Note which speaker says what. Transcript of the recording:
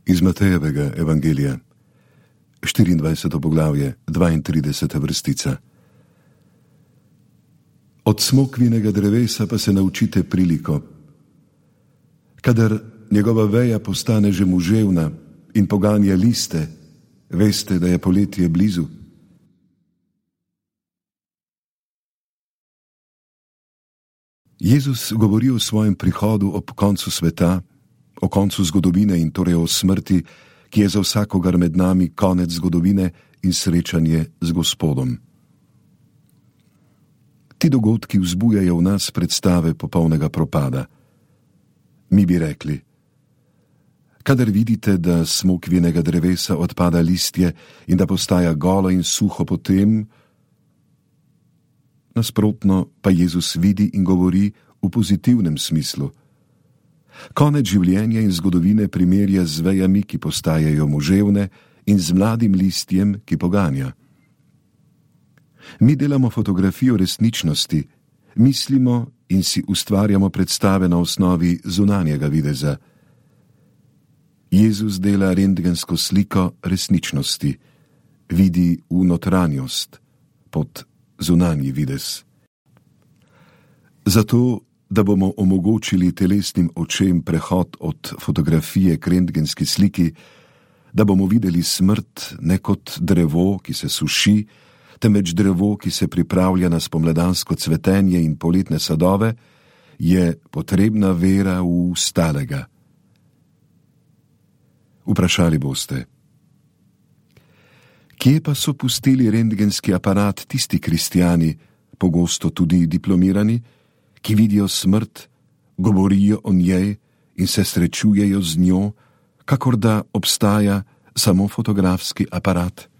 Speaker 1: Iz Matejevega evangelija, 24. poglavje, 32. vrstica. Od smokvinega drevesa pa se naučite priliko. Kadar njegova veja postane že muževna in poganja liste, veste, da je poletje blizu. Jezus govori o svojem prihodu ob koncu sveta, o koncu zgodovine in torej o smrti, ki je za vsakogar med nami konec zgodovine in srečanje z Gospodom. Ti dogodki vzbujajo v nas predstave popolnega propada. Mi bi rekli: kadar vidite, da smokvinega drevesa odpada listje in da postaja golo in suho potem, nasprotno pa Jezus vidi in govori v pozitivnem smislu. Konec življenja in zgodovine primerja z vejami, ki postajajo muževne, in z mladim listjem, ki poganja. Mi delamo fotografijo resničnosti, mislimo in si ustvarjamo predstave na osnovi zunanjega videza. Jezus dela rentgensko sliko resničnosti, vidi v notranjost, pod zunanji videz. Zato, da bomo omogočili telesnim očem prehod od fotografije k rentgenski sliki, da bomo videli smrt ne kot drevo, ki se suši, temveč drevo, ki se pripravlja na spomladansko cvetenje in poletne sadove, je potrebna vera v stalega. Vprašali boste: kje pa so pustili rentgenski aparat tisti kristjani, pogosto tudi diplomirani, ki vidijo smrt, govorijo o njej in se srečujejo z njo, kakor da obstaja samo fotografski aparat?